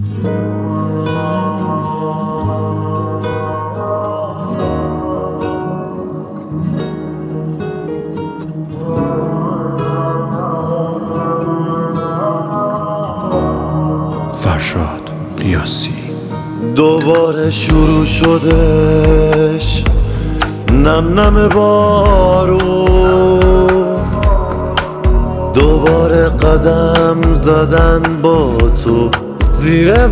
فرشاد قیاسی. دوباره شروع شدش نم نم بارون، دوباره قدم زدن با تو زیر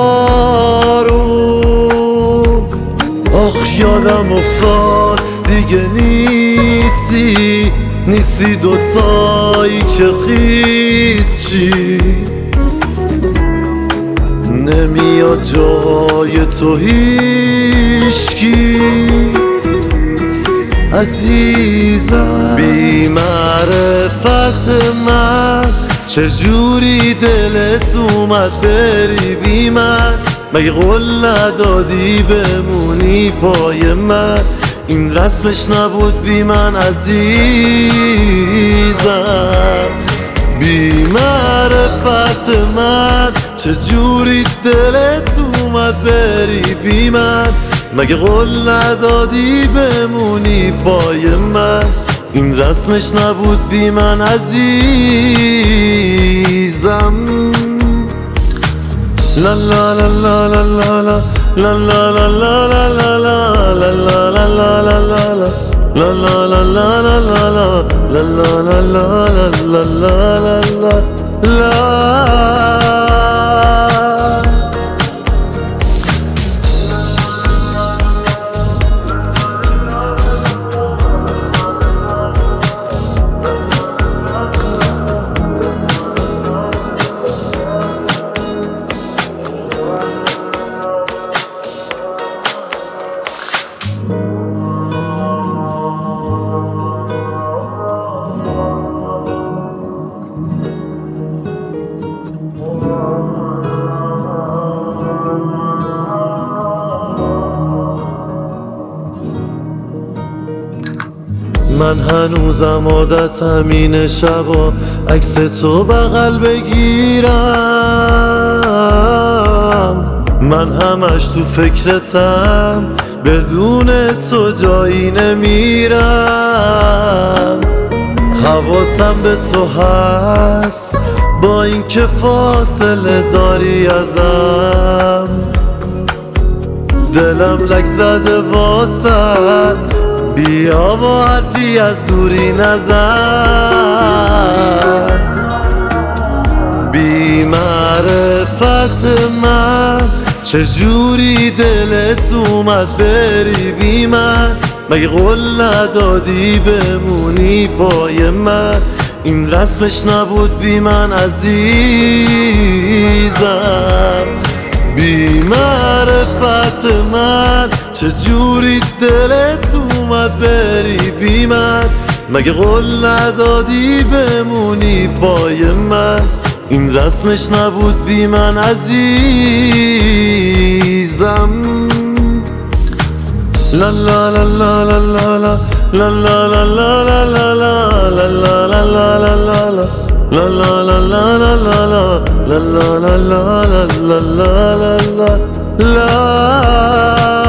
بارون. آخ یادم افتاد دیگه نیستی دوتایی که خیس شی، نمیاد جای تو هیشکی عزیزم. بی معرفت من چجوری دلت اومد بری بی من؟ مگه قول ندادی بمونی پای من؟ این رسمش نبود بی من عزیزم. بی معرفت من چجوری دلت اومد بری بی من؟ مگه قول ندادی بمونی پای من؟ این رسمش نبود بی من عزیزم. لا لا لا لا لا لا لا لا لا لا لا لا لا لا لا لا لا لا من هنوزم عادتم اینه شبا عکس تو بغل بگیرم، من همش تو فکرتم بدون تو جایی نمیرم. حواسم به تو هست با اینکه فاصله داری ازم، دلم لک زده واسه بیا و حرفی از دوری نزن. بی معرفت من چجوری دلت اومد بری بی من؟ مگه قول ندادی بمونی پای من؟ این رسمش نبود بی من عزیزم. بی معرفت من چجوری دلت اومد بری بی من؟ مگه قول ندادی بمونی پای من؟ این رسمش نبود بی من عزیزم. لا لا لا لا لا لا لا لا لا لا لا لا لا لا لا لا لا لا لا